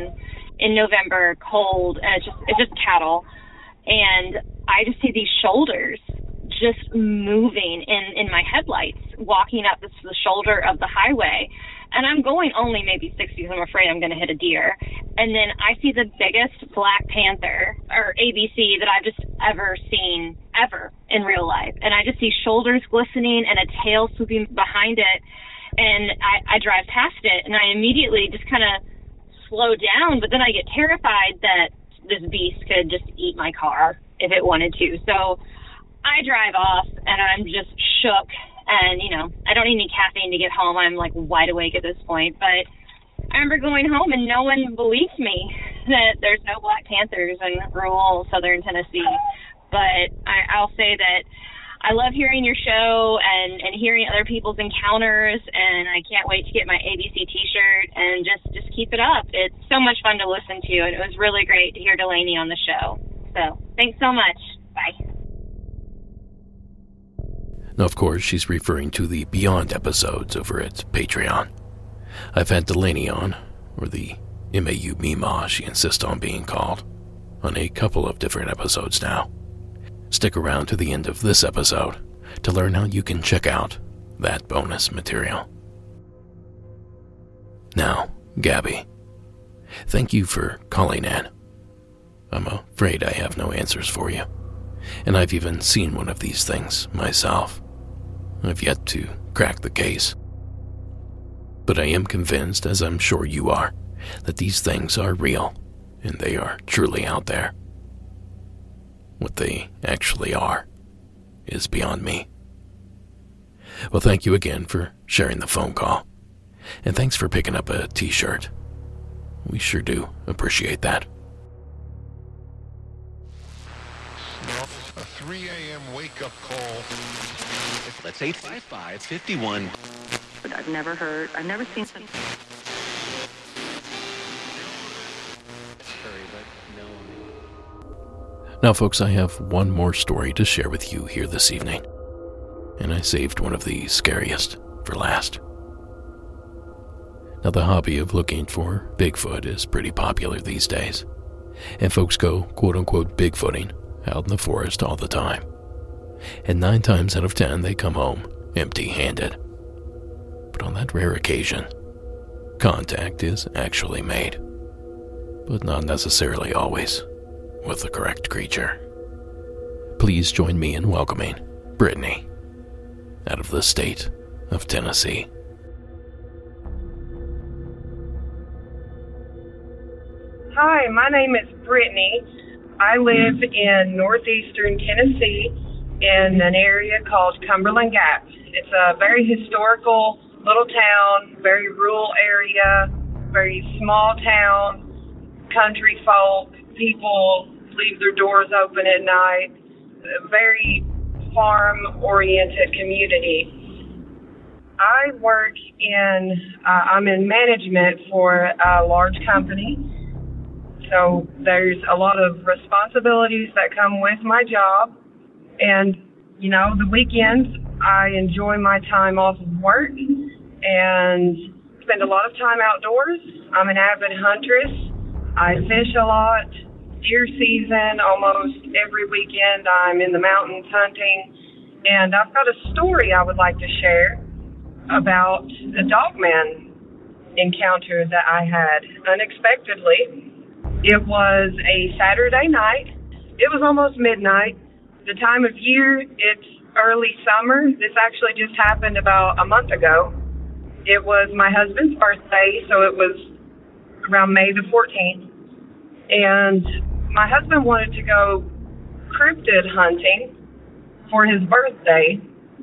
in November, cold, and it's just cattle. And I just see these shoulders just moving in my headlights, walking up the shoulder of the highway. And I'm going only maybe 60 because I'm afraid I'm going to hit a deer. And then I see the biggest Black Panther, or ABC, that I've just ever seen, ever, in real life. And I just see shoulders glistening and a tail swooping behind it. And I drive past it, and I immediately just kind of slow down. But then I get terrified that this beast could just eat my car if it wanted to. So I drive off, and I'm just shook. And, I don't need any caffeine to get home. I'm, wide awake at this point. But I remember going home, and no one believed me that there's no Black Panthers in rural southern Tennessee. But I'll say that I love hearing your show and hearing other people's encounters, and I can't wait to get my ABC T-shirt and just keep it up. It's so much fun to listen to, and it was really great to hear Delaney on the show. So thanks so much. Bye. Now, of course, she's referring to the Beyond episodes over at Patreon. I've had Delaney on, or the MAU Mima she insists on being called, on a couple of different episodes now. Stick around to the end of this episode to learn how you can check out that bonus material. Now, Gabby, thank you for calling in. I'm afraid I have no answers for you, and I've even seen one of these things myself. I've yet to crack the case. But I am convinced, as I'm sure you are, that these things are real, and they are truly out there. What they actually are is beyond me. Well, thank you again for sharing the phone call, and thanks for picking up a T-shirt. We sure do appreciate that. A 3 a.m. wake-up call. That's 855-51. But I've never seen something. Now, folks, I have one more story to share with you here this evening, and I saved one of the scariest for last. Now, the hobby of looking for Bigfoot is pretty popular these days, and folks go quote-unquote Bigfooting out in the forest all the time. And 9 times out of 10, they come home empty-handed. But on that rare occasion, contact is actually made, but not necessarily always with the correct creature. Please join me in welcoming Brittany out of the state of Tennessee. Hi, my name is Brittany. I live in northeastern Tennessee in an area called Cumberland Gap. It's a very historical little town, very rural area, very small town, country folk, people leave their doors open at night, a very farm-oriented community. I work I'm in management for a large company. So there's a lot of responsibilities that come with my job. And, the weekends, I enjoy my time off of work and spend a lot of time outdoors. I'm an avid huntress. I fish a lot. Deer season, almost every weekend, I'm in the mountains hunting. And I've got a story I would like to share about a dogman encounter that I had unexpectedly. It was a Saturday night. It was almost midnight. The time of year, it's early summer. This actually just happened about a month ago. It was my husband's birthday, so it was around May the 14th. And my husband wanted to go cryptid hunting for his birthday.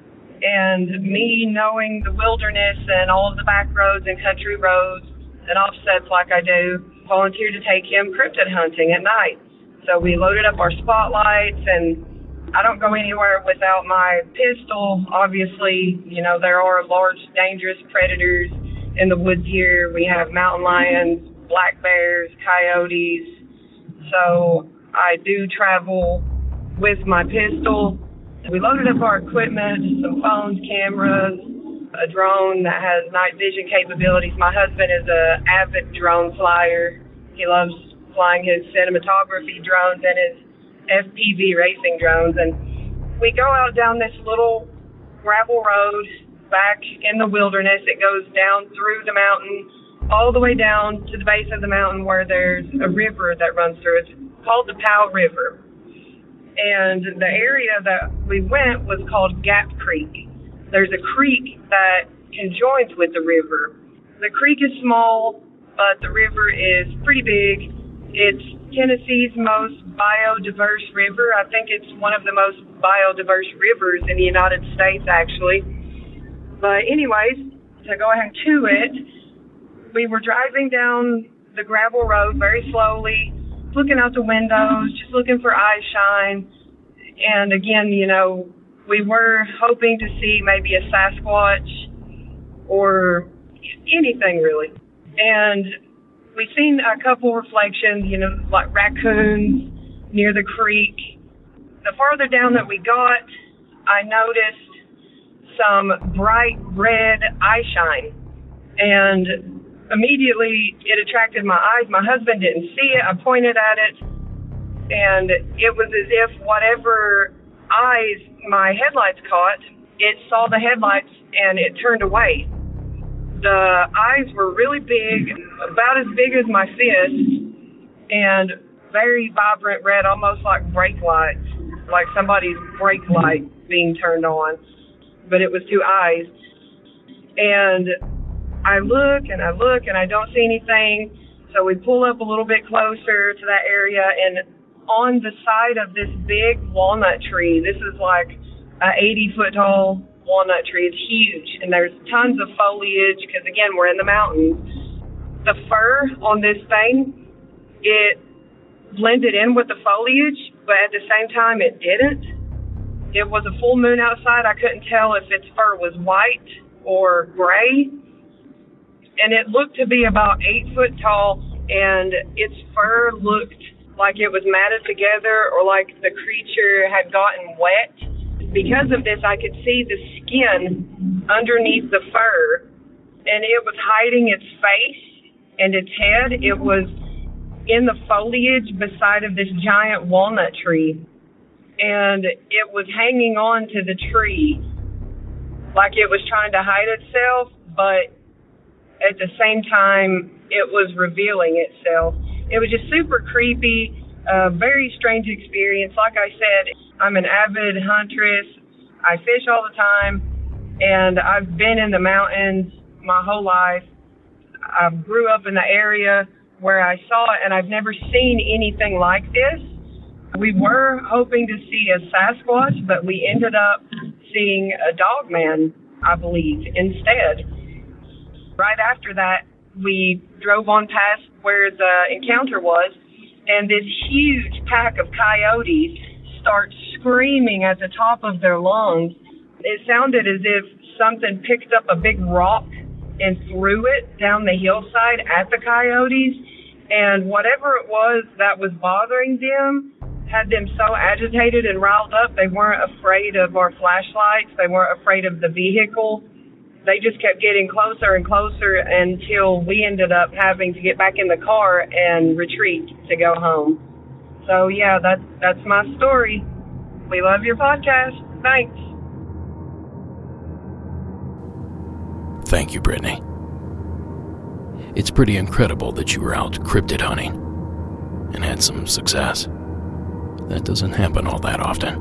And me knowing the wilderness and all of the back roads and country roads and offsets like I do, volunteered to take him cryptid hunting at night. So we loaded up our spotlights, and I don't go anywhere without my pistol. Obviously, there are large, dangerous predators in the woods here. We have mountain lions, black bears, coyotes. So I do travel with my pistol. We loaded up our equipment, some phones, cameras, a drone that has night vision capabilities. My husband is an avid drone flyer. He loves flying his cinematography drones and his FPV racing drones. And we go out down this little gravel road back in the wilderness. It goes down through the mountain, all the way down to the base of the mountain where there's a river that runs through. It's called the Powell River. And the area that we went was called Gap Creek. There's a creek that conjoins with the river. The creek is small, but the river is pretty big. It's Tennessee's most biodiverse river. I think it's one of the most biodiverse rivers in the United States, actually. But anyways, to go ahead to it, we were driving down the gravel road very slowly, looking out the windows, just looking for eye shine. And again, we were hoping to see maybe a Sasquatch or anything really. And we seen a couple reflections, like raccoons near the creek. The farther down that we got, I noticed some bright red eye shine. And immediately it attracted my eyes. My husband didn't see it. I pointed at it, and it was as if whatever eyes my headlights caught, it saw the headlights and it turned away. The eyes were really big, about as big as my fist, and very vibrant red, almost like brake lights, like somebody's brake light being turned on. But it was two eyes. And I look and I don't see anything. So we pull up a little bit closer to that area, and on the side of this big walnut tree, this is like an 80-foot tall walnut tree. It's huge, and there's tons of foliage because, again, we're in the mountains. The fur on this thing, it blended in with the foliage, but at the same time it didn't. It was a full moon outside. I couldn't tell if its fur was white or gray. And it looked to be about 8 foot tall, and its fur looked like it was matted together or like the creature had gotten wet. Because of this, I could see the skin underneath the fur, and it was hiding its face and its head. It was in the foliage beside of this giant walnut tree, and it was hanging on to the tree like it was trying to hide itself, but at the same time, it was revealing itself. It was just super creepy, very strange experience. Like I said, I'm an avid huntress. I fish all the time, and I've been in the mountains my whole life. I grew up in the area where I saw it, and I've never seen anything like this. We were hoping to see a Sasquatch, but we ended up seeing a dogman, I believe, instead. Right after that, we drove on past where the encounter was, and this huge pack of coyotes start screaming at the top of their lungs. It sounded as if something picked up a big rock and threw it down the hillside at the coyotes. And whatever it was that was bothering them had them so agitated and riled up, they weren't afraid of our flashlights. They weren't afraid of the vehicle. They just kept getting closer and closer until we ended up having to get back in the car and retreat to go home. So, yeah, that's my story. We love your podcast. Thanks. Thank you, Brittany. It's pretty incredible that you were out cryptid hunting and had some success. That doesn't happen all that often.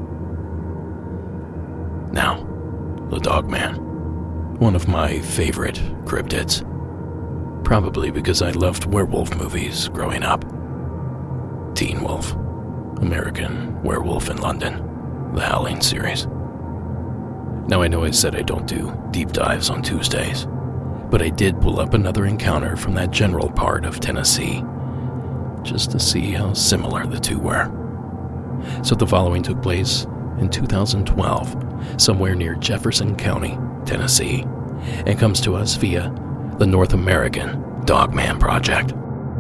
Now, the Dogman. One of my favorite cryptids. Probably because I loved werewolf movies growing up. Teen Wolf, American Werewolf in London, the Howling series. Now I know I said I don't do deep dives on Tuesdays, but I did pull up another encounter from that general part of Tennessee, just to see how similar the two were. So the following took place in 2012, somewhere near Jefferson County, Tennessee, and comes to us via the North American Dogman Project.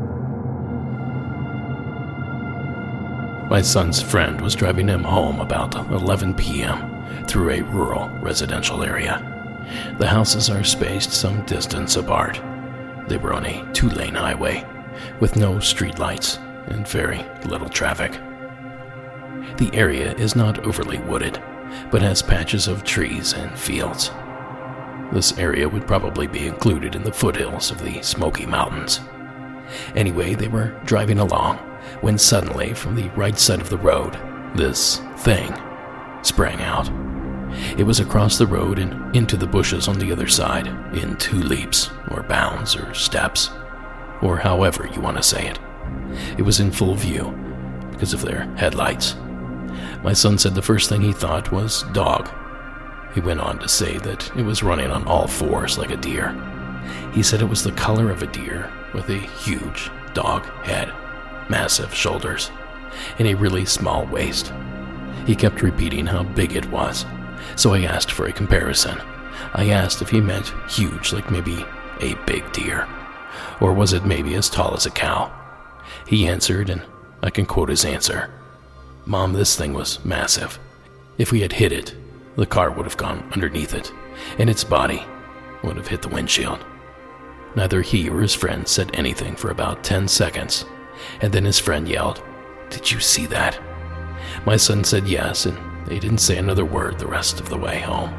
My son's friend was driving him home about 11 p.m. through a rural residential area. The houses are spaced some distance apart. They were on a 2-lane highway with no streetlights and very little traffic. The area is not overly wooded, but has patches of trees and fields. This area would probably be included in the foothills of the Smoky Mountains. Anyway, they were driving along when suddenly, from the right side of the road, this thing sprang out. It was across the road and into the bushes on the other side in 2 leaps, or bounds, or steps, or however you want to say it. It was in full view because of their headlights. My son said the first thing he thought was dog. He went on to say that it was running on all 4s like a deer. He said it was the color of a deer with a huge dog head, massive shoulders, and a really small waist. He kept repeating how big it was, so I asked for a comparison. I asked if he meant huge, like maybe a big deer, or was it maybe as tall as a cow? He answered, and I can quote his answer. "Mom, this thing was massive. If we had hit it, the car would have gone underneath it, and its body would have hit the windshield." Neither he or his friend said anything for about 10 seconds, and then his friend yelled, "Did you see that?" My son said yes, and they didn't say another word the rest of the way home.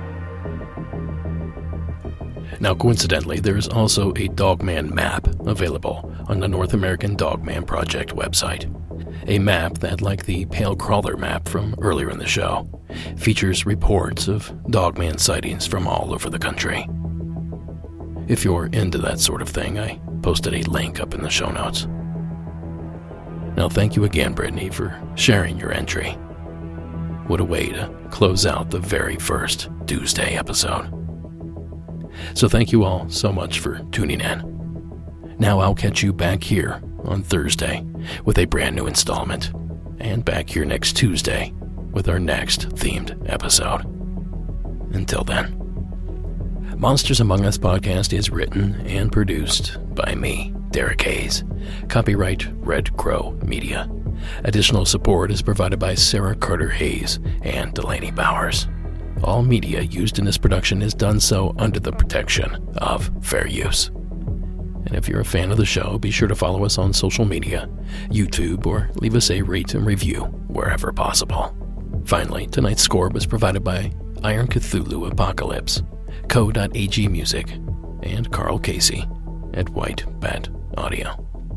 Now, coincidentally, there is also a Dogman map available on the North American Dogman Project website. A map that, like the Pale Crawler map from earlier in the show, features reports of Dogman sightings from all over the country. If you're into that sort of thing, I posted a link up in the show notes. Now, thank you again, Brittany, for sharing your entry. What a way to close out the very first Tuesday episode. So thank you all so much for tuning in. Now I'll catch you back here on Thursday with a brand new installment, and back here next Tuesday with our next themed episode. Until then, Monsters Among Us podcast is written and produced by me, Derek Hayes. Copyright Red Crow Media. Additional support is provided by Sarah Carter Hayes and Delaney Bowers. All media used in this production is done so under the protection of fair use. And if you're a fan of the show, be sure to follow us on social media, YouTube, or leave us a rate and review wherever possible. Finally, tonight's score was provided by Iron Cthulhu Apocalypse, Co.ag Music, and Carl Casey at White Bat Audio.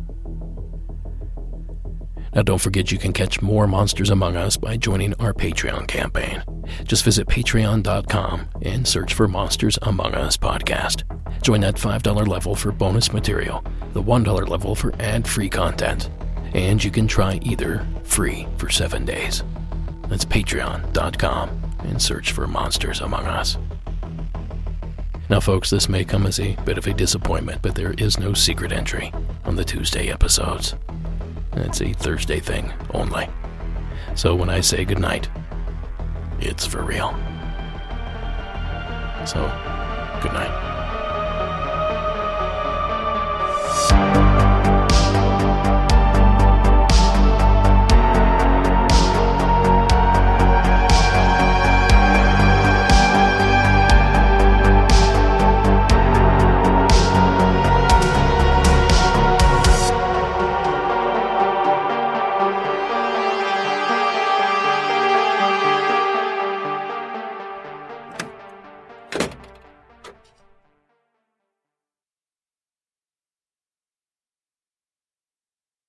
Now don't forget you can catch more Monsters Among Us by joining our Patreon campaign. Just visit patreon.com and search for Monsters Among Us podcast. Join that $5 level for bonus material, the $1 level for ad-free content, and you can try either free for 7 days. That's patreon.com and search for Monsters Among Us. Now folks, this may come as a bit of a disappointment, but there is no secret entry on the Tuesday episodes. It's a Thursday thing only. So when I say goodnight, it's for real. So, good night.